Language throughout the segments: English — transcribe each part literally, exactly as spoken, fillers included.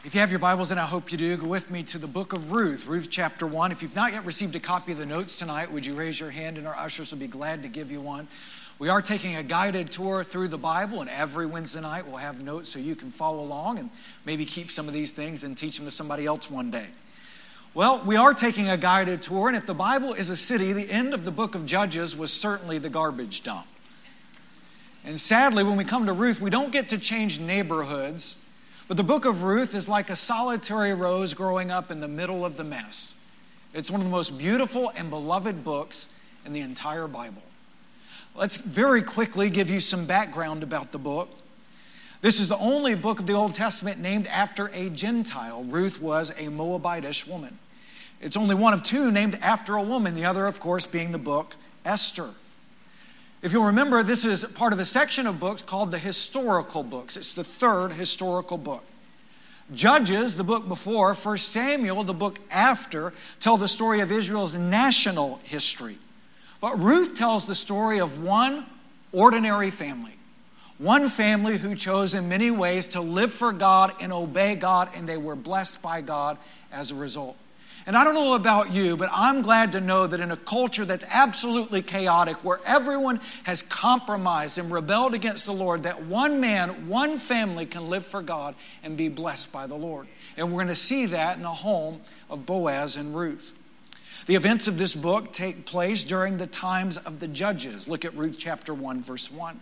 If you have your Bibles, and I hope you do, go with me to the book of Ruth, Ruth chapter one. If you've not yet received a copy of the notes tonight, would you raise your hand, and our ushers will be glad to give you one. We are taking a guided tour through the Bible, and every Wednesday night we'll have notes so you can follow along and maybe keep some of these things and teach them to somebody else one day. Well, we are taking a guided tour, and if the Bible is a city, the end of the book of Judges was certainly the garbage dump. And sadly, when we come to Ruth, we don't get to change neighborhoods. But the book of Ruth is like a solitary rose growing up in the middle of the mess. It's one of the most beautiful and beloved books in the entire Bible. Let's very quickly give you some background about the book. This is the only book of the Old Testament named after a Gentile. Ruth was a Moabitish woman. It's only one of two named after a woman, the other, of course, being the book Esther. If you'll remember, this is part of a section of books called the historical books. It's the third historical book. Judges, the book before, First Samuel, the book after, tell the story of Israel's national history. But Ruth tells the story of one ordinary family. One family who chose in many ways to live for God and obey God, and they were blessed by God as a result. And I don't know about you, but I'm glad to know that in a culture that's absolutely chaotic, where everyone has compromised and rebelled against the Lord, that one man, one family can live for God and be blessed by the Lord. And we're going to see that in the home of Boaz and Ruth. The events of this book take place during the times of the judges. Look at Ruth chapter one, verse one.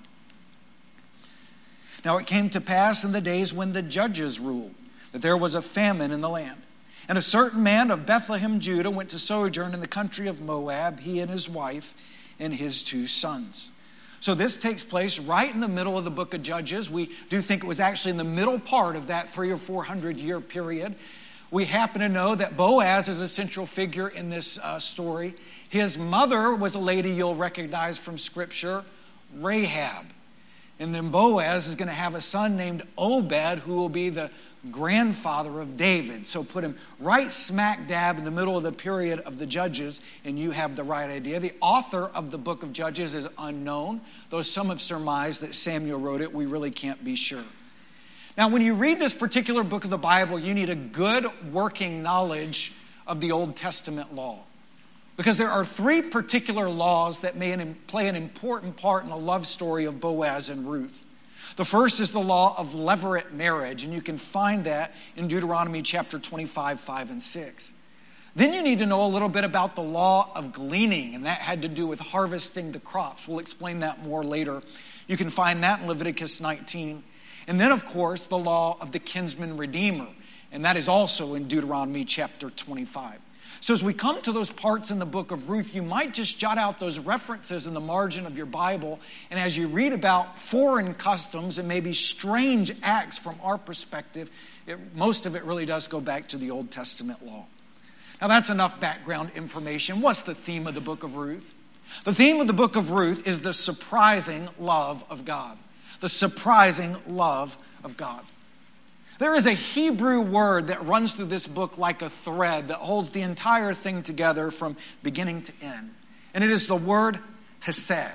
Now it came to pass in the days when the judges ruled, that there was a famine in the land. And a certain man of Bethlehem, Judah, went to sojourn in the country of Moab, he and his wife and his two sons. So this takes place right in the middle of the book of Judges. We do think it was actually in the middle part of that three or four hundred year period. We happen to know that Boaz is a central figure in this uh, story. His mother was a lady you'll recognize from Scripture, Rahab. And then Boaz is going to have a son named Obed, who will be the grandfather of David. So put him right smack dab in the middle of the period of the Judges, and you have the right idea. The author of the book of Judges is unknown, though some have surmised that Samuel wrote it. We really can't be sure. Now, when you read this particular book of the Bible, you need a good working knowledge of the Old Testament law. Because there are three particular laws that may play an important part in the love story of Boaz and Ruth. The first is the law of levirate marriage, and you can find that in Deuteronomy chapter twenty-five, five, and six. Then you need to know a little bit about the law of gleaning, and that had to do with harvesting the crops. We'll explain that more later. You can find that in Leviticus nineteen. And then, of course, the law of the kinsman redeemer, and that is also in Deuteronomy chapter twenty-five. So as we come to those parts in the book of Ruth, you might just jot out those references in the margin of your Bible. And as you read about foreign customs and maybe strange acts from our perspective, it, most of it really does go back to the Old Testament law. Now that's enough background information. What's the theme of the book of Ruth? The theme of the book of Ruth is the surprising love of God. The surprising love of God. There is a Hebrew word that runs through this book like a thread that holds the entire thing together from beginning to end. And it is the word hesed.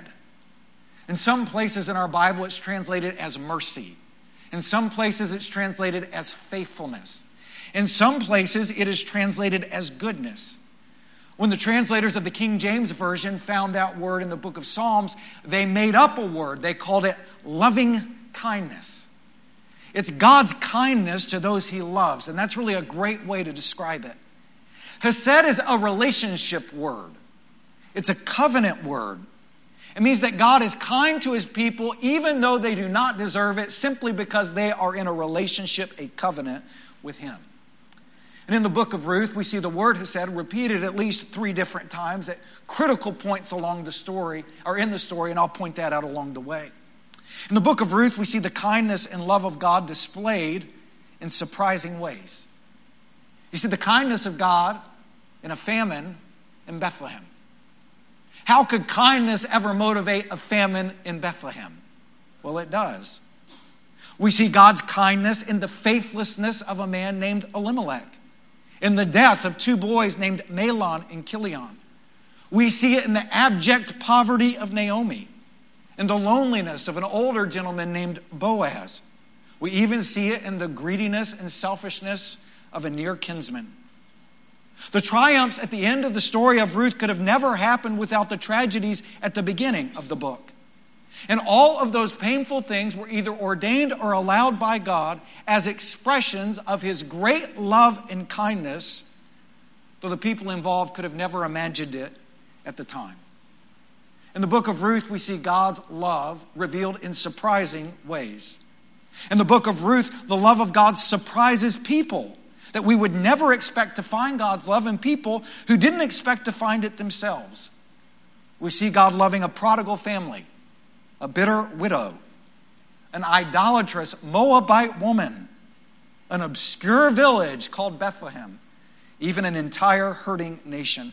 In some places in our Bible, it's translated as mercy. In some places, it's translated as faithfulness. In some places, it is translated as goodness. When the translators of the King James Version found that word in the book of Psalms, they made up a word. They called it loving kindness. It's God's kindness to those he loves, and that's really a great way to describe it. Hesed is a relationship word. It's a covenant word. It means that God is kind to his people even though they do not deserve it, simply because they are in a relationship, a covenant with him. And in the book of Ruth, we see the word hesed repeated at least three different times at critical points along the story, or in the story, and I'll point that out along the way. In the book of Ruth, we see the kindness and love of God displayed in surprising ways. You see the kindness of God in a famine in Bethlehem. How could kindness ever motivate a famine in Bethlehem? Well, it does. We see God's kindness in the faithlessness of a man named Elimelech, in the death of two boys named Mahlon and Chilion. We see it in the abject poverty of Naomi, in the loneliness of an older gentleman named Boaz. We even see it in the greediness and selfishness of a near kinsman. The triumphs at the end of the story of Ruth could have never happened without the tragedies at the beginning of the book. And all of those painful things were either ordained or allowed by God as expressions of His great love and kindness, though the people involved could have never imagined it at the time. In the book of Ruth, we see God's love revealed in surprising ways. In the book of Ruth, the love of God surprises people, that we would never expect to find God's love in people who didn't expect to find it themselves. We see God loving a prodigal family, a bitter widow, an idolatrous Moabite woman, an obscure village called Bethlehem, even an entire hurting nation.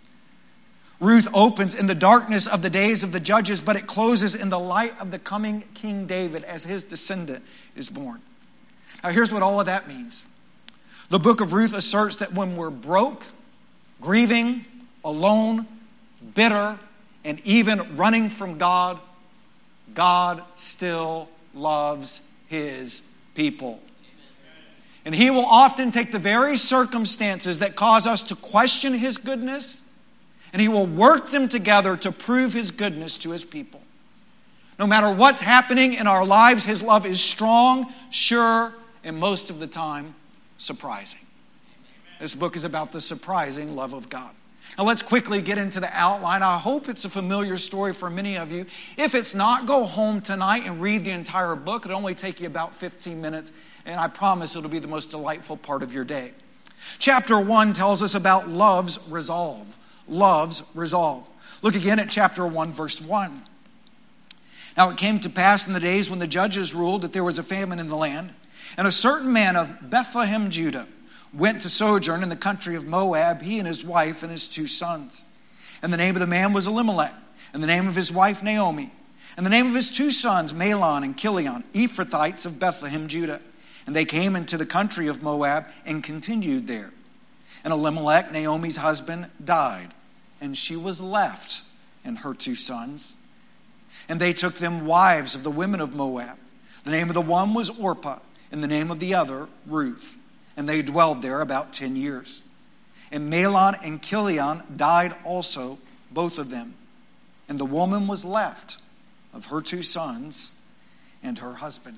Ruth opens in the darkness of the days of the judges, but it closes in the light of the coming King David as his descendant is born. Now here's what all of that means. The book of Ruth asserts that when we're broke, grieving, alone, bitter, and even running from God, God still loves His people. And He will often take the very circumstances that cause us to question His goodness, and He will work them together to prove His goodness to His people. No matter what's happening in our lives, His love is strong, sure, and most of the time, surprising. This book is about the surprising love of God. Now let's quickly get into the outline. I hope it's a familiar story for many of you. If it's not, go home tonight and read the entire book. It'll only take you about fifteen minutes, and I promise it'll be the most delightful part of your day. Chapter one tells us about love's resolve. Love's resolve. Look again at chapter one, verse one. Now it came to pass in the days when the judges ruled that there was a famine in the land, and a certain man of Bethlehem, Judah, went to sojourn in the country of Moab, he and his wife and his two sons. And the name of the man was Elimelech, and the name of his wife Naomi, and the name of his two sons Mahlon and Chilion, Ephrathites of Bethlehem, Judah. And they came into the country of Moab and continued there. And Elimelech, Naomi's husband, died, and she was left and her two sons. And they took them wives of the women of Moab. The name of the one was Orpah, and the name of the other Ruth. And they dwelled there about ten years. And Mahlon and Chilion died also, both of them. And the woman was left of her two sons and her husband.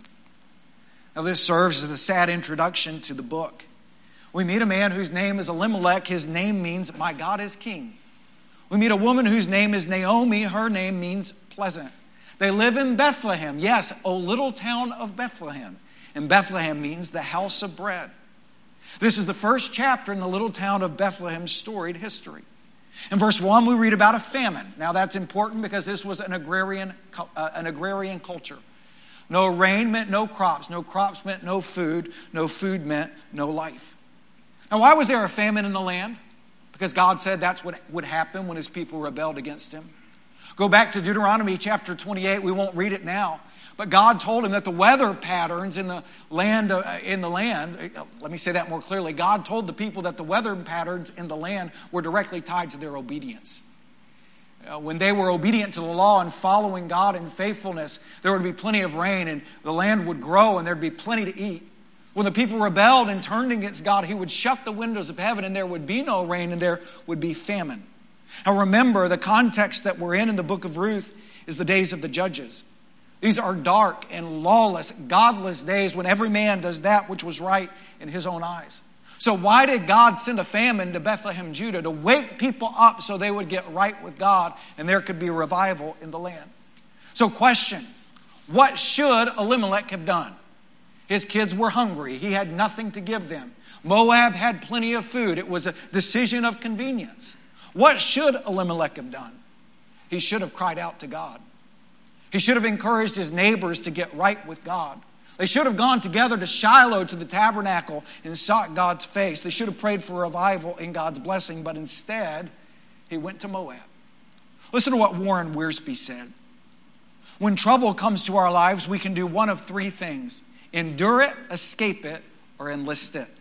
Now this serves as a sad introduction to the book. We meet a man whose name is Elimelech. His name means, my God is king. We meet a woman whose name is Naomi. Her name means pleasant. They live in Bethlehem. Yes, O little town of Bethlehem. And Bethlehem means the house of bread. This is the first chapter in the little town of Bethlehem's storied history. In verse one, we read about a famine. Now that's important because this was an agrarian, uh, an agrarian culture. No rain meant no crops. No crops meant no food. No food meant no life. Now why was there a famine in the land? Because God said that's what would happen when His people rebelled against Him. Go back to Deuteronomy chapter twenty-eight. We won't read it now. But God told him that the weather patterns in the land, uh, in the land, uh, let me say that more clearly. God told the people that the weather patterns in the land were directly tied to their obedience. Uh, when they were obedient to the law and following God in faithfulness, there would be plenty of rain and the land would grow and there'd be plenty to eat. When the people rebelled and turned against God, He would shut the windows of heaven and there would be no rain and there would be famine. Now remember, the context that we're in in the book of Ruth is the days of the judges. These are dark and lawless, godless days when every man does that which was right in his own eyes. So why did God send a famine to Bethlehem, Judah? To wake people up so they would get right with God and there could be a revival in the land. So question, what should Elimelech have done? His kids were hungry. He had nothing to give them. Moab had plenty of food. It was a decision of convenience. What should Elimelech have done? He should have cried out to God. He should have encouraged his neighbors to get right with God. They should have gone together to Shiloh, to the tabernacle, and sought God's face. They should have prayed for revival and God's blessing, but instead, he went to Moab. Listen to what Warren Wiersbe said. When trouble comes to our lives, we can do one of three things: endure it, escape it, or enlist it.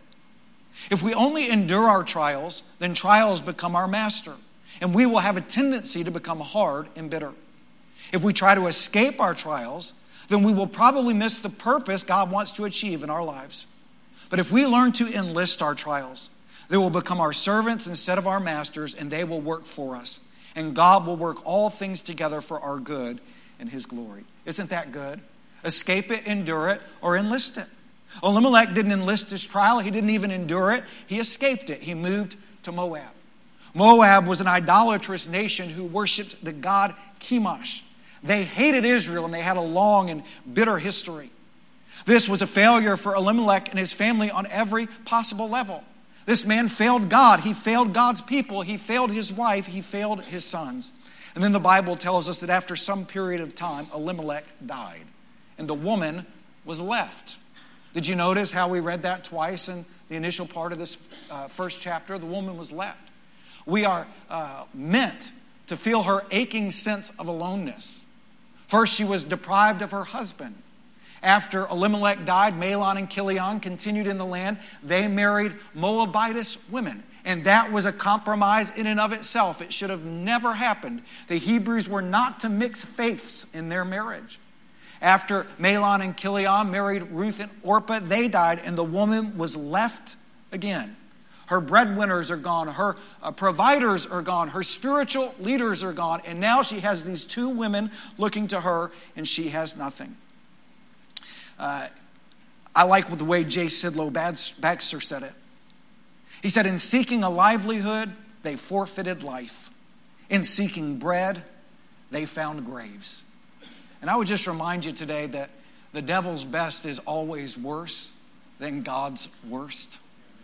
If we only endure our trials, then trials become our master, and we will have a tendency to become hard and bitter. If we try to escape our trials, then we will probably miss the purpose God wants to achieve in our lives. But if we learn to enlist our trials, they will become our servants instead of our masters, and they will work for us. And God will work all things together for our good and His glory. Isn't that good? Escape it, endure it, or enlist it. Elimelech didn't enlist his trial. He didn't even endure it. He escaped it. He moved to Moab. Moab was an idolatrous nation who worshipped the god Chemosh. They hated Israel, and they had a long and bitter history. This was a failure for Elimelech and his family on every possible level. This man failed God. He failed God's people. He failed his wife. He failed his sons. And then the Bible tells us that after some period of time, Elimelech died, and the woman was left. Did you notice how we read that twice in the initial part of this uh, first chapter? The woman was left. We are uh, meant to feel her aching sense of aloneness. First, she was deprived of her husband. After Elimelech died, Mahlon and Chilion continued in the land. They married Moabitess women. And that was a compromise in and of itself. It should have never happened. The Hebrews were not to mix faiths in their marriage. After Mahlon and Chilion married Ruth and Orpah, they died, and the woman was left again. Her breadwinners are gone. Her uh, providers are gone. Her spiritual leaders are gone. And now she has these two women looking to her, and she has nothing. Uh, I like the way J. Sidlow Baxter said it. He said, in seeking a livelihood, they forfeited life. In seeking bread, they found graves. And I would just remind you today that the devil's best is always worse than God's worst.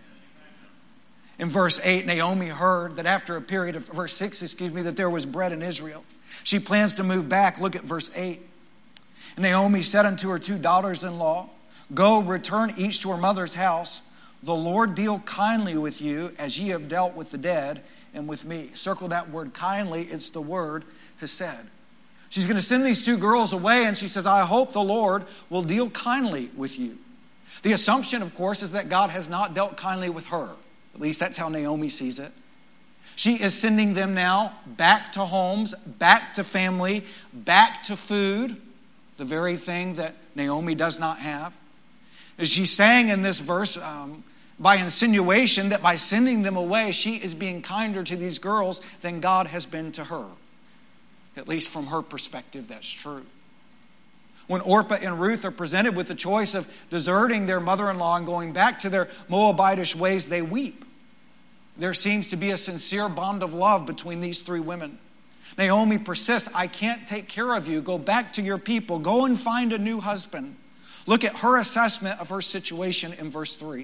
In verse eight, Naomi heard that after a period of, verse six, excuse me, that there was bread in Israel. She plans to move back. Look at verse eight. And Naomi said unto her two daughters-in-law, go, return each to her mother's house. The Lord deal kindly with you as ye have dealt with the dead and with me. Circle that word kindly. It's the word hesed. She's going to send these two girls away, and she says, I hope the Lord will deal kindly with you. The assumption, of course, is that God has not dealt kindly with her. At least that's how Naomi sees it. She is sending them now back to homes, back to family, back to food, the very thing that Naomi does not have. As she's saying in this verse, um, by insinuation, that by sending them away, she is being kinder to these girls than God has been to her. At least from her perspective, that's true. When Orpah and Ruth are presented with the choice of deserting their mother-in-law and going back to their Moabitish ways, they weep. There seems to be a sincere bond of love between these three women. Naomi persists, I can't take care of you. Go back to your people. Go and find a new husband. Look at her assessment of her situation in verse three.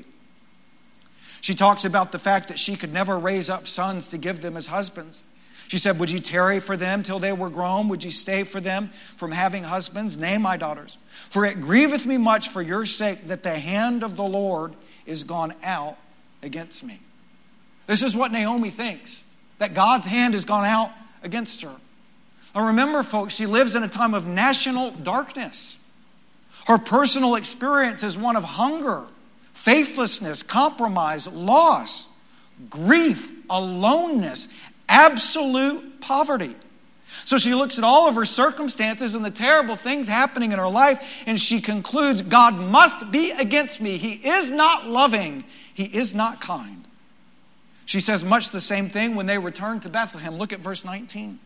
She talks about the fact that she could never raise up sons to give them as husbands. She said, would ye tarry for them till they were grown? Would ye stay for them from having husbands? Nay, my daughters, for it grieveth me much for your sake that the hand of the Lord is gone out against me. This is what Naomi thinks, that God's hand has gone out against her. Now remember, folks, she lives in a time of national darkness. Her personal experience is one of hunger, faithlessness, compromise, loss, grief, aloneness, absolute poverty. So she looks at all of her circumstances and the terrible things happening in her life, and she concludes, God must be against me. He is not loving. He is not kind. She says much the same thing when they return to Bethlehem. Look at verse nineteen.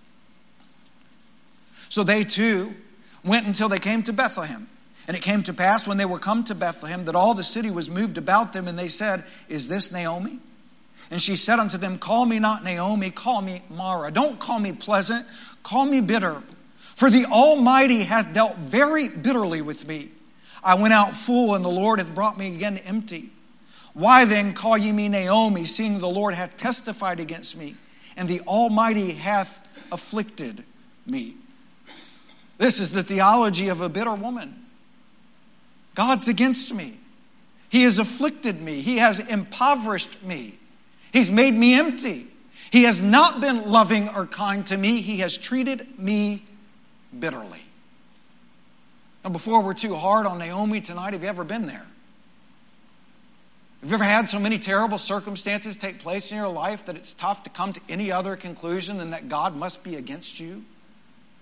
So they too went until they came to Bethlehem. And it came to pass when they were come to Bethlehem that all the city was moved about them, and they said, is this Naomi? And she said unto them, call me not Naomi, call me Mara. Don't call me pleasant, call me bitter. For the Almighty hath dealt very bitterly with me. I went out full, and the Lord hath brought me again empty. Why then call ye me Naomi, seeing the Lord hath testified against me, and the Almighty hath afflicted me? This is the theology of a bitter woman. God's against me. He has afflicted me. He has impoverished me. He's made me empty. He has not been loving or kind to me. He has treated me bitterly. Now, before we're too hard on Naomi tonight, have you ever been there? Have you ever had so many terrible circumstances take place in your life that it's tough to come to any other conclusion than that God must be against you?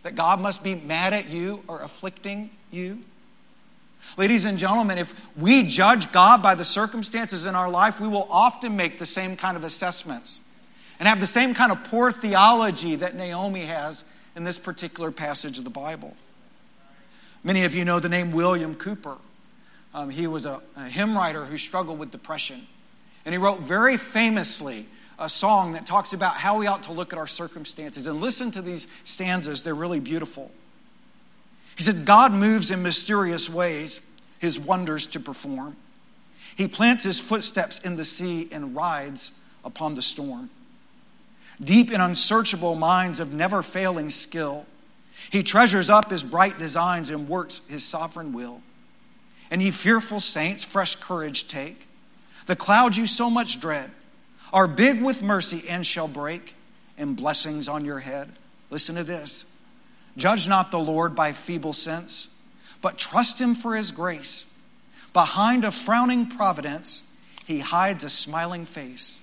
That God must be mad at you or afflicting you? Ladies and gentlemen, if we judge God by the circumstances in our life, we will often make the same kind of assessments and have the same kind of poor theology that Naomi has in this particular passage of the Bible. Many of you know the name William Cooper. Um, he was a, a hymn writer who struggled with depression. And he wrote very famously a song that talks about how we ought to look at our circumstances. And listen to these stanzas. They're really beautiful. He said, God moves in mysterious ways, his wonders to perform. He plants his footsteps in the sea and rides upon the storm. Deep in unsearchable minds of never failing skill, he treasures up his bright designs and works his sovereign will. And ye fearful saints, fresh courage take. The clouds you so much dread are big with mercy and shall break in blessings on your head. Listen to this. Judge not the Lord by feeble sense, but trust him for his grace. Behind a frowning providence, he hides a smiling face.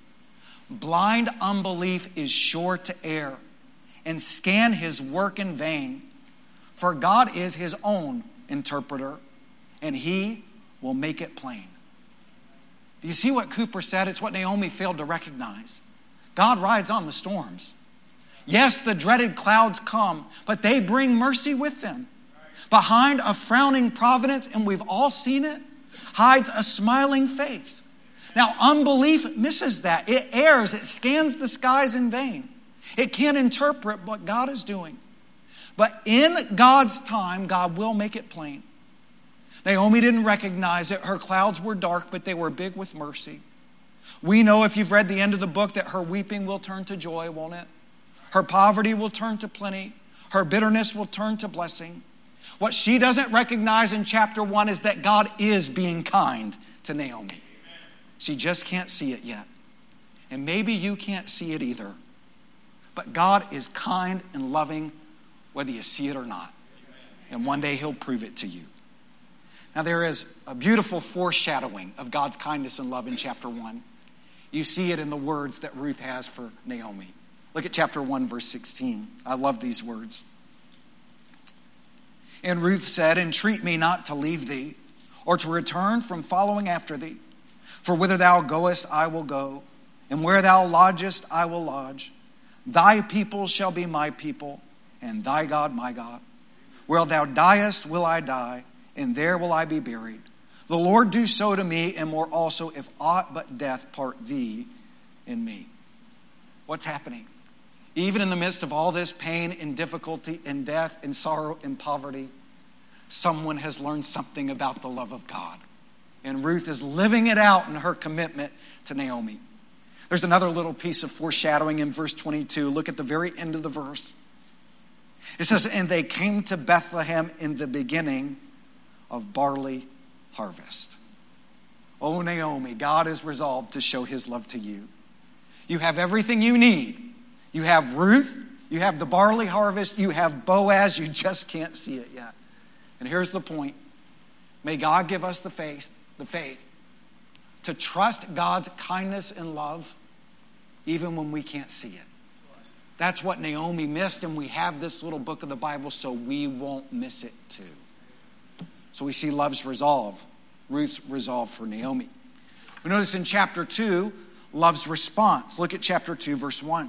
Blind unbelief is sure to err and scan his work in vain, for God is his own interpreter, and he will make it plain. Do you see what Cooper said? It's what Naomi failed to recognize. God rides on the storms. Yes, the dreaded clouds come, but they bring mercy with them. Behind a frowning providence, and we've all seen it, hides a smiling faith. Now, unbelief misses that. It errs. It scans the skies in vain. It can't interpret what God is doing. But in God's time, God will make it plain. Naomi didn't recognize it. Her clouds were dark, but they were big with mercy. We know, if you've read the end of the book, that her weeping will turn to joy, won't it? Her poverty will turn to plenty. Her bitterness will turn to blessing. What she doesn't recognize in chapter one is that God is being kind to Naomi. She just can't see it yet. And maybe you can't see it either. But God is kind and loving whether you see it or not. And one day he'll prove it to you. Now there is a beautiful foreshadowing of God's kindness and love in chapter one. You see it in the words that Ruth has for Naomi. Look at chapter one, verse sixteen. I love these words. And Ruth said, entreat me not to leave thee, or to return from following after thee. For whither thou goest, I will go, and where thou lodgest, I will lodge. Thy people shall be my people, and thy God my God. Where thou diest, will I die, and there will I be buried. The Lord do so to me, and more also, if aught but death part thee and me. What's happening? Even in the midst of all this pain and difficulty and death and sorrow and poverty, someone has learned something about the love of God. And Ruth is living it out in her commitment to Naomi. There's another little piece of foreshadowing in verse twenty-two. Look at the very end of the verse. It says, and they came to Bethlehem in the beginning of barley harvest. Oh, Naomi, God is resolved to show his love to you. You have everything you need. You have Ruth, you have the barley harvest, you have Boaz, you just can't see it yet. And here's the point. May God give us the faith, the faith to trust God's kindness and love even when we can't see it. That's what Naomi missed, and we have this little book of the Bible so we won't miss it too. So we see love's resolve, Ruth's resolve for Naomi. We notice in chapter two, love's response. Look at chapter two, verse one.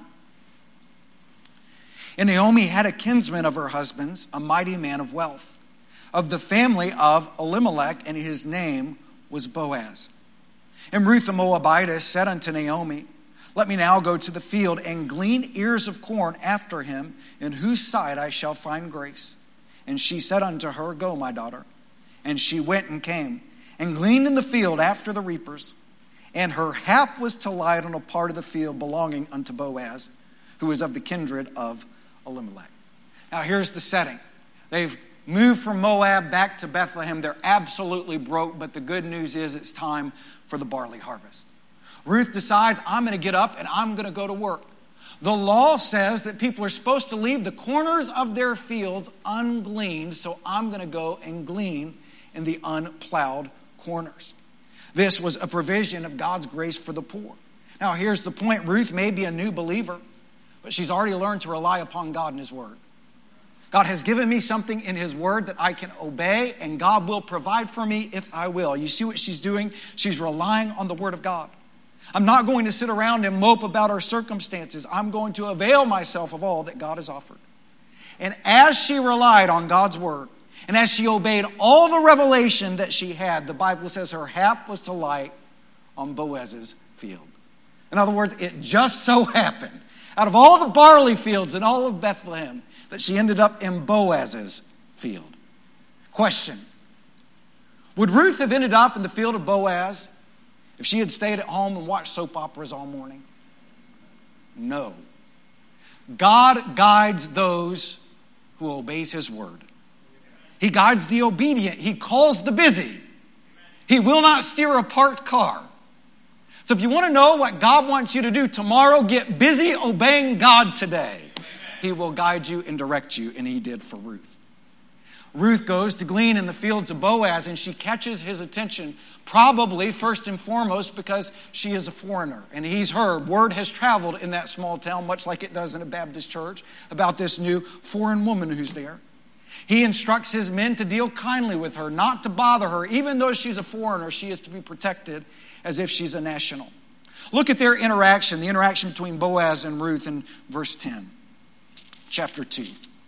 And Naomi had a kinsman of her husband's, a mighty man of wealth, of the family of Elimelech, and his name was Boaz. And Ruth the Moabitess said unto Naomi, let me now go to the field and glean ears of corn after him, in whose sight I shall find grace. And she said unto her, go, my daughter. And she went and came, and gleaned in the field after the reapers. And her hap was to light on a part of the field belonging unto Boaz, who was of the kindred of Elimelech. Now here's the setting. They've moved from Moab back to Bethlehem. They're absolutely broke, but the good news is it's time for the barley harvest. Ruth decides, I'm going to get up and I'm going to go to work. The law says that people are supposed to leave the corners of their fields ungleaned, so I'm going to go and glean in the unplowed corners. This was a provision of God's grace for the poor. Now here's the point. Ruth may be a new believer, but she's already learned to rely upon God and his word. God has given me something in his word that I can obey, and God will provide for me if I will. You see what she's doing? She's relying on the word of God. I'm not going to sit around and mope about our circumstances. I'm going to avail myself of all that God has offered. And as she relied on God's word, and as she obeyed all the revelation that she had, the Bible says her hap was to light on Boaz's field. In other words, it just so happened, out of all the barley fields in all of Bethlehem, that she ended up in Boaz's field. Question: would Ruth have ended up in the field of Boaz if she had stayed at home and watched soap operas all morning? No. God guides those who obeys his word. He guides the obedient. He calls the busy. He will not steer a parked car. So if you want to know what God wants you to do tomorrow, get busy obeying God today. He will guide you and direct you, and he did for Ruth. Ruth goes to glean in the fields of Boaz, and she catches his attention, probably first and foremost because she is a foreigner. And he's heard, word has traveled in that small town, much like it does in a Baptist church, about this new foreign woman who's there. He instructs his men to deal kindly with her, not to bother her. Even though she's a foreigner, she is to be protected as if she's a national. Look at their interaction, the interaction between Boaz and Ruth in verse ten. Chapter two.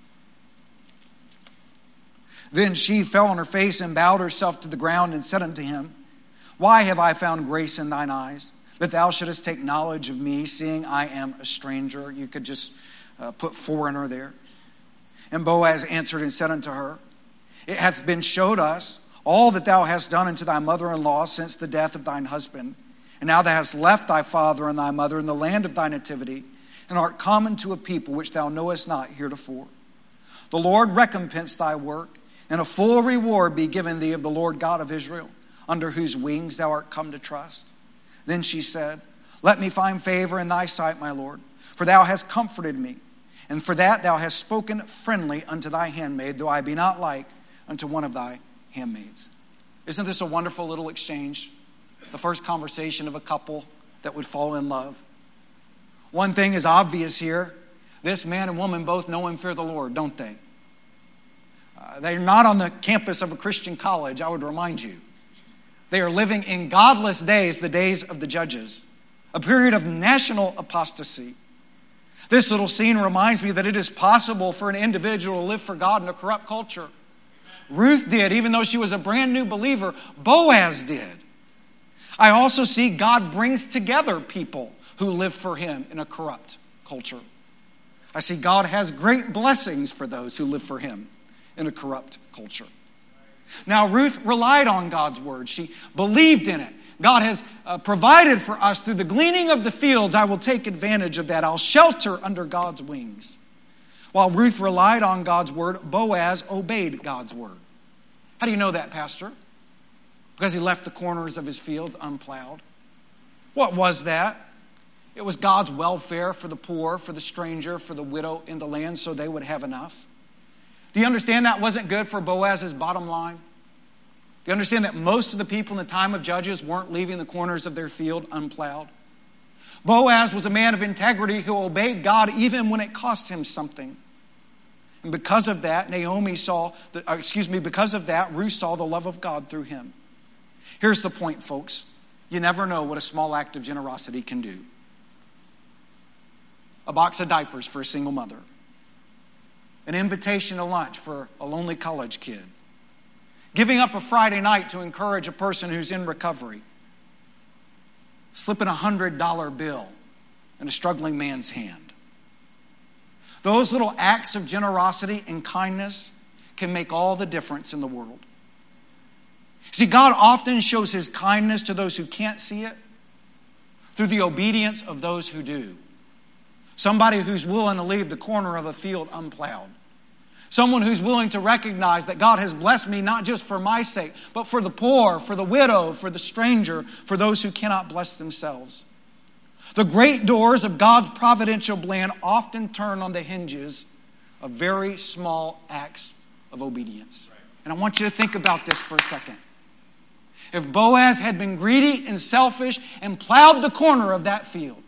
Then she fell on her face and bowed herself to the ground and said unto him, Why have I found grace in thine eyes, that thou shouldest take knowledge of me, seeing I am a stranger? You could just uh, put foreigner there. And Boaz answered and said unto her, It hath been showed us all that thou hast done unto thy mother-in-law since the death of thine husband. And now thou hast left thy father and thy mother in the land of thy nativity, and art common to a people which thou knowest not heretofore. The Lord recompense thy work, and a full reward be given thee of the Lord God of Israel, under whose wings thou art come to trust. Then she said, Let me find favor in thy sight, my Lord, for thou hast comforted me, and for that thou hast spoken friendly unto thy handmaid, though I be not like unto one of thy handmaids. Isn't this a wonderful little exchange? The first conversation of a couple that would fall in love. One thing is obvious here. This man and woman both know and fear the Lord, don't they? Uh, they're not on the campus of a Christian college, I would remind you. They are living in godless days, the days of the judges, a period of national apostasy. This little scene reminds me that it is possible for an individual to live for God in a corrupt culture. Ruth did, even though she was a brand new believer. Boaz did. I also see God brings together people who live for him in a corrupt culture. I see God has great blessings for those who live for him in a corrupt culture. Now, Ruth relied on God's word. She believed in it. God has uh, provided for us through the gleaning of the fields. I will take advantage of that. I'll shelter under God's wings. While Ruth relied on God's word, Boaz obeyed God's word. How do you know that, Pastor? Because he left the corners of his fields unplowed. What was that? It was God's welfare for the poor, for the stranger, for the widow in the land, so they would have enough. Do you understand that wasn't good for Boaz's bottom line? Do you understand that most of the people in the time of Judges weren't leaving the corners of their field unplowed? Boaz was a man of integrity who obeyed God even when it cost him something. And because of that, Naomi saw, the, uh, excuse me, because of that, Ruth saw the love of God through him. Here's the point, folks. You never know what a small act of generosity can do. A box of diapers for a single mother. An invitation to lunch for a lonely college kid. Giving up a Friday night to encourage a person who's in recovery. Slipping a one hundred dollar bill in a struggling man's hand. Those little acts of generosity and kindness can make all the difference in the world. See, God often shows his kindness to those who can't see it through the obedience of those who do. Somebody who's willing to leave the corner of a field unplowed. Someone who's willing to recognize that God has blessed me not just for my sake, but for the poor, for the widow, for the stranger, for those who cannot bless themselves. The great doors of God's providential plan often turn on the hinges of very small acts of obedience. And I want you to think about this for a second. If Boaz had been greedy and selfish and plowed the corner of that field,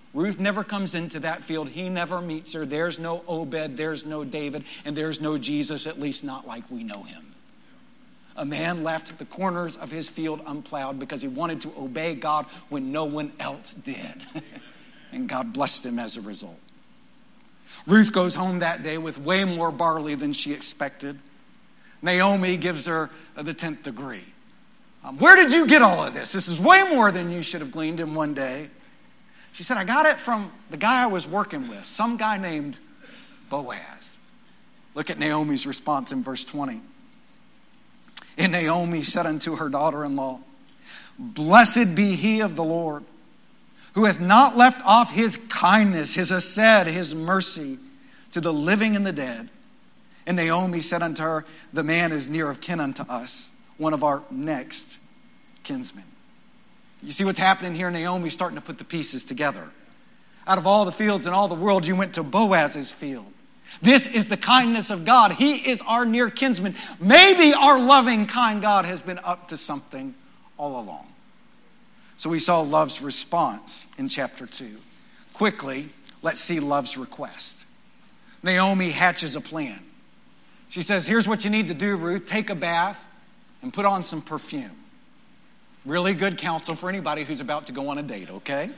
Ruth never comes into that field. He never meets her. There's no Obed, there's no David, and there's no Jesus, at least not like we know him. A man left the corners of his field unplowed because he wanted to obey God when no one else did. And God blessed him as a result. Ruth goes home that day with way more barley than she expected. Naomi gives her the tenth degree. Um, Where did you get all of this? This is way more than you should have gleaned in one day. She said, I got it from the guy I was working with, some guy named Boaz. Look at Naomi's response in verse twenty. And Naomi said unto her daughter-in-law, Blessed be he of the Lord, who hath not left off his kindness, his hesed, his mercy, to the living and the dead. And Naomi said unto her, The man is near of kin unto us, one of our next kinsmen. You see what's happening here? Naomi's starting to put the pieces together. Out of all the fields in all the world, you went to Boaz's field. This is the kindness of God. He is our near kinsman. Maybe our loving, kind God has been up to something all along. So we saw love's response in chapter two. Quickly, let's see love's request. Naomi hatches a plan. She says, here's what you need to do, Ruth. Take a bath and put on some perfume. Really good counsel for anybody who's about to go on a date, okay?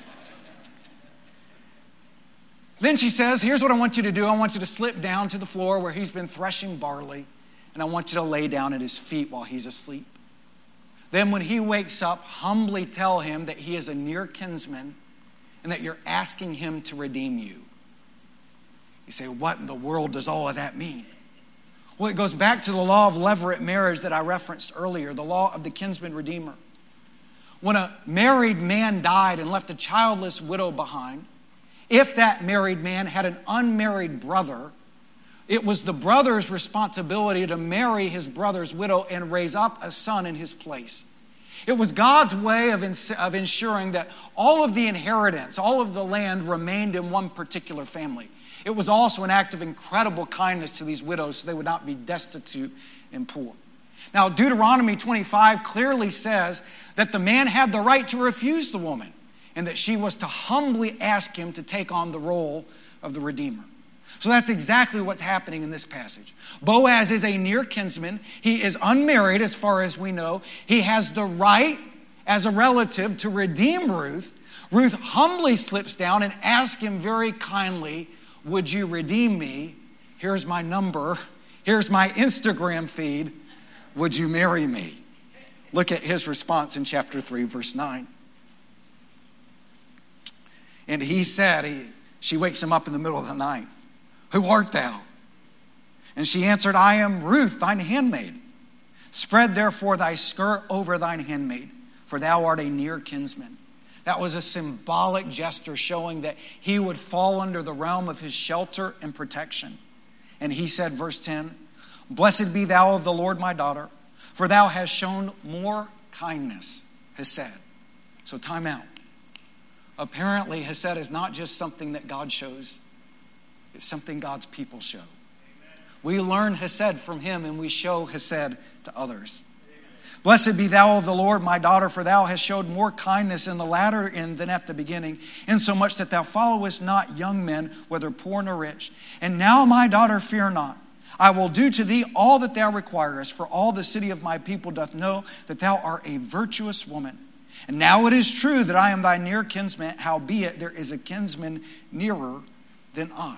Then she says, here's what I want you to do. I want you to slip down to the floor where he's been threshing barley, and I want you to lay down at his feet while he's asleep. Then when he wakes up, humbly tell him that he is a near kinsman and that you're asking him to redeem you. You say, what in the world does all of that mean? Well, it goes back to the law of levirate marriage that I referenced earlier, the law of the kinsman redeemer. When a married man died and left a childless widow behind, if that married man had an unmarried brother, it was the brother's responsibility to marry his brother's widow and raise up a son in his place. It was God's way of, ins- of ensuring that all of the inheritance, all of the land remained in one particular family. It was also an act of incredible kindness to these widows so they would not be destitute and poor. Now, Deuteronomy twenty-five clearly says that the man had the right to refuse the woman and that she was to humbly ask him to take on the role of the Redeemer. So that's exactly what's happening in this passage. Boaz is a near kinsman. He is unmarried as far as we know. He has the right as a relative to redeem Ruth. Ruth humbly slips down and asks him very kindly, would you redeem me? Here's my number. Here's my Instagram feed. Would you marry me? Look at his response in chapter three, verse nine. And he said, he, she wakes him up in the middle of the night. Who art thou? And she answered, I am Ruth, thine handmaid. Spread therefore thy skirt over thine handmaid, for thou art a near kinsman. That was a symbolic gesture showing that he would fall under the realm of his shelter and protection. And he said, verse ten, Blessed be thou of the Lord, my daughter, for thou hast shown more kindness, hesed. So time out. Apparently, hesed is not just something that God shows. It's something God's people show. We learn hesed from him and we show hesed to others. Blessed be thou of the Lord, my daughter, for thou hast showed more kindness in the latter end than at the beginning, insomuch that thou followest not young men, whether poor nor rich. And now, my daughter, fear not. I will do to thee all that thou requirest, for all the city of my people doth know that thou art a virtuous woman. And now it is true that I am thy near kinsman, howbeit there is a kinsman nearer than I.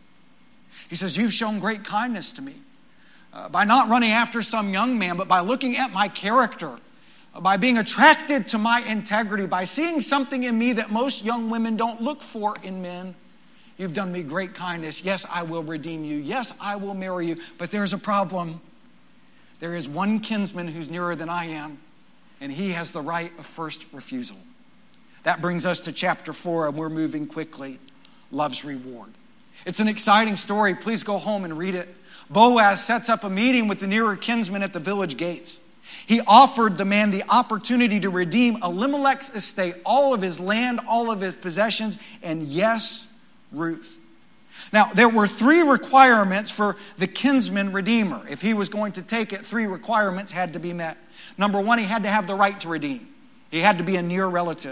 He says, you've shown great kindness to me uh, by not running after some young man, but by looking at my character, uh, by being attracted to my integrity, by seeing something in me that most young women don't look for in men. You've done me great kindness. Yes, I will redeem you. Yes, I will marry you. But there's a problem. There is one kinsman who's nearer than I am, and he has the right of first refusal. That brings us to chapter four, and we're moving quickly. Love's reward. It's an exciting story. Please go home and read it. Boaz sets up a meeting with the nearer kinsman at the village gates. He offered the man the opportunity to redeem Elimelech's estate, all of his land, all of his possessions, and yes, Ruth. Now, there were three requirements for the kinsman redeemer. If he was going to take it, three requirements had to be met. Number one, he had to have the right to redeem. He had to be a near relative.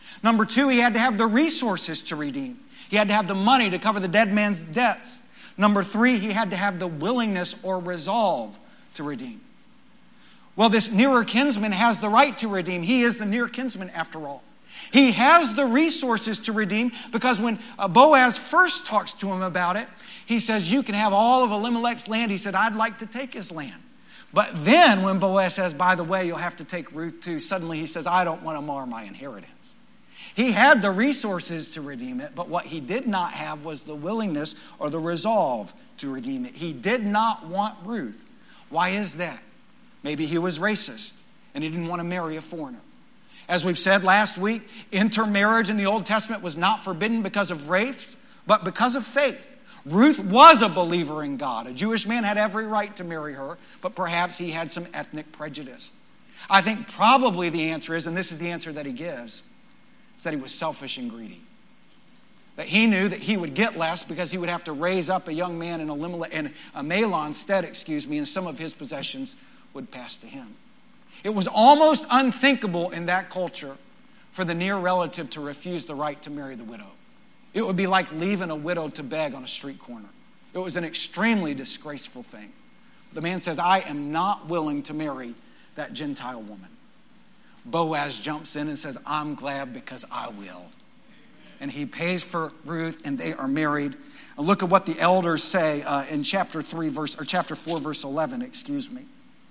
Number two, he had to have the resources to redeem. He had to have the money to cover the dead man's debts. Number three, he had to have the willingness or resolve to redeem. Well, this nearer kinsman has the right to redeem. He is the near kinsman after all. He has the resources to redeem because when Boaz first talks to him about it, he says, you can have all of Elimelech's land. He said, I'd like to take his land. But then when Boaz says, by the way, you'll have to take Ruth too, suddenly he says, I don't want to mar my inheritance. He had the resources to redeem it, but what he did not have was the willingness or the resolve to redeem it. He did not want Ruth. Why is that? Maybe he was racist and he didn't want to marry a foreigner. As we've said last week, intermarriage in the Old Testament was not forbidden because of race, but because of faith. Ruth was a believer in God. A Jewish man had every right to marry her, but perhaps he had some ethnic prejudice. I think probably the answer is, and this is the answer that he gives, is that he was selfish and greedy. That he knew that he would get less because he would have to raise up a young man in Elimelech, in a Mahlon's stead, excuse me, and some of his possessions would pass to him. It was almost unthinkable in that culture for the near relative to refuse the right to marry the widow. It would be like leaving a widow to beg on a street corner. It was an extremely disgraceful thing. The man says, I am not willing to marry that Gentile woman. Boaz jumps in and says, I'm glad because I will. And he pays for Ruth, and they are married. And look at what the elders say uh, in chapter three, verse or chapter four, verse eleven. Excuse me.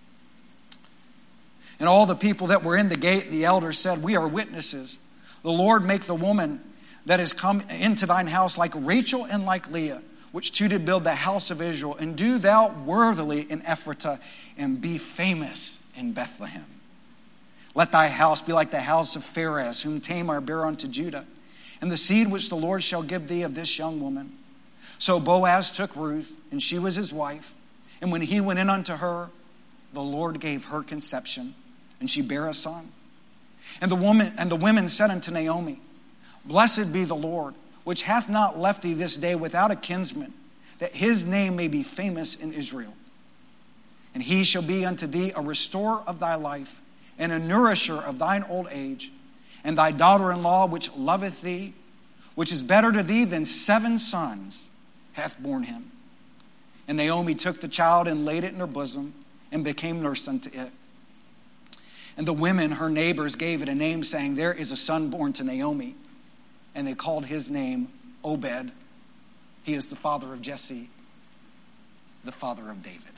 And all the people that were in the gate, the elders said, we are witnesses. The Lord make the woman that is come into thine house like Rachel and like Leah, which two did build the house of Israel. And do thou worthily in Ephratah, and be famous in Bethlehem. Let thy house be like the house of Pharez, whom Tamar bare unto Judah, and the seed which the Lord shall give thee of this young woman. So Boaz took Ruth, and she was his wife. And when he went in unto her, the Lord gave her conception, and she bare a son. And the woman and the women said unto Naomi, Blessed be the Lord, which hath not left thee this day without a kinsman, that his name may be famous in Israel. And he shall be unto thee a restorer of thy life, and a nourisher of thine old age. And thy daughter-in-law, which loveth thee, which is better to thee than seven sons, hath borne him. And Naomi took the child and laid it in her bosom, and became nurse unto it. And the women, her neighbors, gave it a name, saying, There is a son born to Naomi. And they called his name Obed. He is the father of Jesse, the father of David.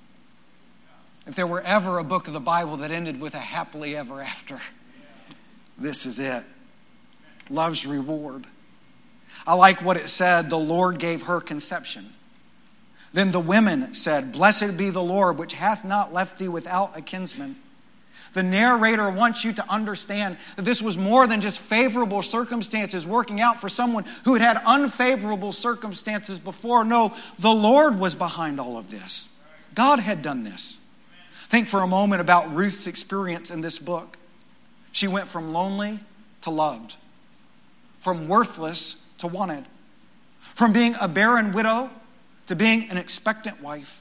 If there were ever a book of the Bible that ended with a happily ever after, this is it. Love's reward. I like what it said, the Lord gave her conception. Then the women said, Blessed be the Lord, which hath not left thee without a kinsman. The narrator wants you to understand that this was more than just favorable circumstances working out for someone who had had unfavorable circumstances before. No, the Lord was behind all of this. God had done this. Think for a moment about Ruth's experience in this book. She went from lonely to loved, from worthless to wanted, from being a barren widow to being an expectant wife.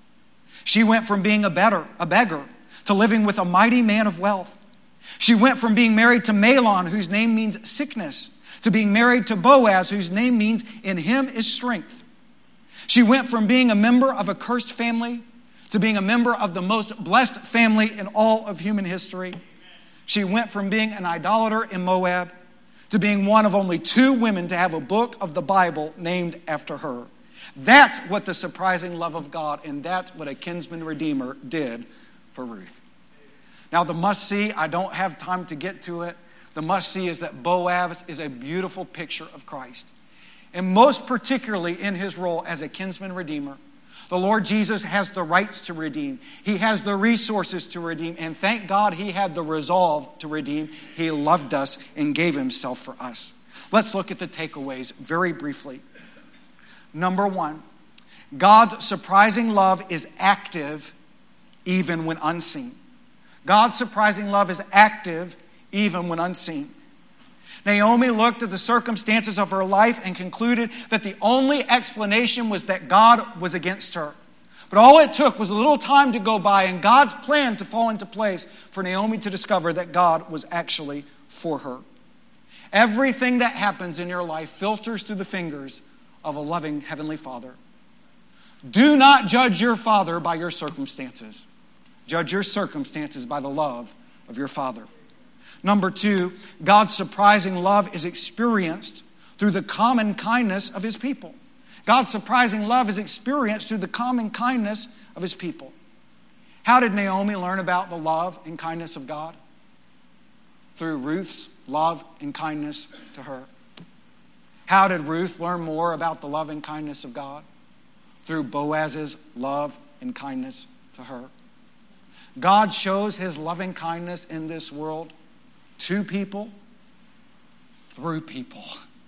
She went from being a beggar, a beggar to living with a mighty man of wealth. She went from being married to Mahlon, whose name means sickness, to being married to Boaz, whose name means in him is strength. She went from being a member of a cursed family to being a member of the most blessed family in all of human history. She went from being an idolater in Moab to being one of only two women to have a book of the Bible named after her. That's what the surprising love of God, and that's what a kinsman redeemer did for Ruth. Now the must-see, I don't have time to get to it. The must-see is that Boaz is a beautiful picture of Christ. And most particularly in his role as a kinsman redeemer, the Lord Jesus has the rights to redeem. He has the resources to redeem. And thank God he had the resolve to redeem. He loved us and gave himself for us. Let's look at the takeaways very briefly. Number one, God's surprising love is active even when unseen. God's surprising love is active even when unseen. Naomi looked at the circumstances of her life and concluded that the only explanation was that God was against her. But all it took was a little time to go by and God's plan to fall into place for Naomi to discover that God was actually for her. Everything that happens in your life filters through the fingers of a loving Heavenly Father. Do not judge your Father by your circumstances. Judge your circumstances by the love of your Father. Number two, God's surprising love is experienced through the common kindness of His people. God's surprising love is experienced through the common kindness of His people. How did Naomi learn about the love and kindness of God? Through Ruth's love and kindness to her. How did Ruth learn more about the love and kindness of God? Through Boaz's love and kindness to her. God shows His loving kindness in this world to people, through people.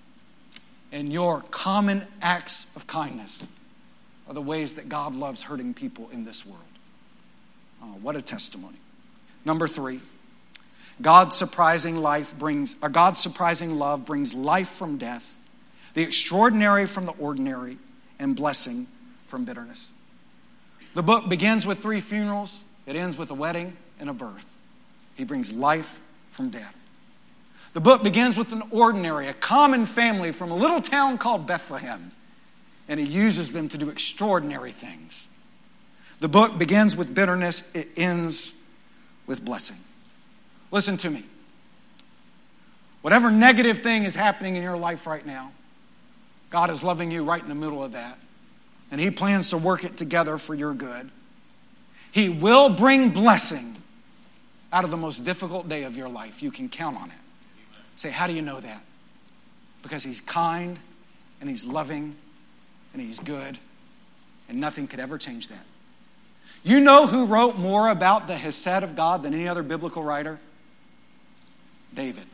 And your common acts of kindness are the ways that God loves hurting people in this world. Oh, what a testimony. Number three, God's surprising life brings, or God's surprising love brings life from death, the extraordinary from the ordinary, and blessing from bitterness. The book begins with three funerals. It ends with a wedding and a birth. He brings life from death. The book begins with an ordinary, a common family from a little town called Bethlehem, and He uses them to do extraordinary things. The book begins with bitterness. It ends with blessing. Listen to me. Whatever negative thing is happening in your life right now, God is loving you right in the middle of that. And He plans to work it together for your good. He will bring blessing out of the most difficult day of your life. You can count on it. Say, how do you know that? Because He's kind, and He's loving, and He's good, and nothing could ever change that. You know who wrote more about the Hesed of God than any other biblical writer? David.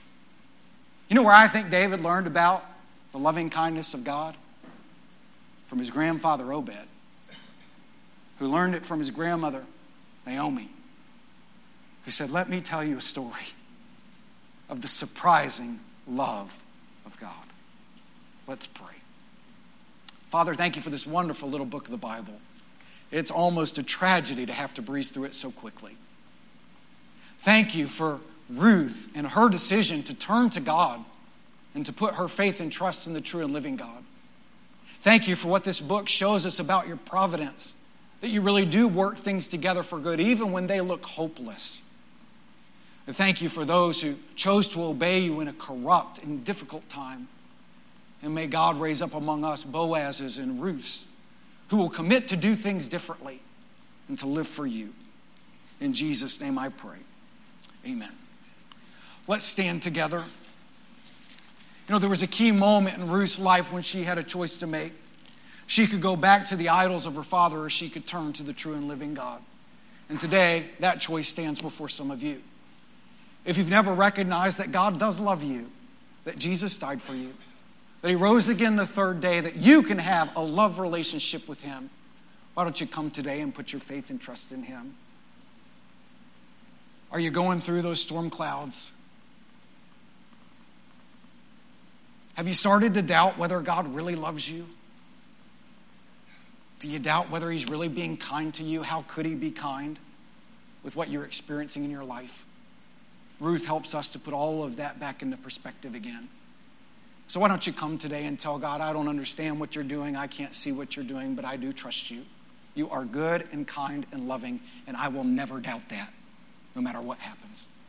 You know where I think David learned about the loving kindness of God? From his grandfather Obed, who learned it from his grandmother Naomi, who said, let me tell you a story of the surprising love of God. Let's pray. Father, thank you for this wonderful little book of the Bible. It's almost a tragedy to have to breeze through it so quickly. Thank you for Ruth and her decision to turn to God and to put her faith and trust in the true and living God. Thank you for what this book shows us about your providence, that you really do work things together for good, even when they look hopeless. And thank you for those who chose to obey you in a corrupt and difficult time. And may God raise up among us Boazes and Ruths who will commit to do things differently and to live for you. In Jesus' name I pray. Amen. Let's stand together. You know, there was a key moment in Ruth's life when she had a choice to make. She could go back to the idols of her father, or she could turn to the true and living God. And today, that choice stands before some of you. If you've never recognized that God does love you, that Jesus died for you, that He rose again the third day, that you can have a love relationship with Him, why don't you come today and put your faith and trust in Him? Are you going through those storm clouds? Have you started to doubt whether God really loves you? Do you doubt whether He's really being kind to you? How could He be kind with what you're experiencing in your life? Ruth helps us to put all of that back into perspective again. So why don't you come today and tell God, I don't understand what you're doing. I can't see what you're doing, but I do trust you. You are good and kind and loving, and I will never doubt that, no matter what happens.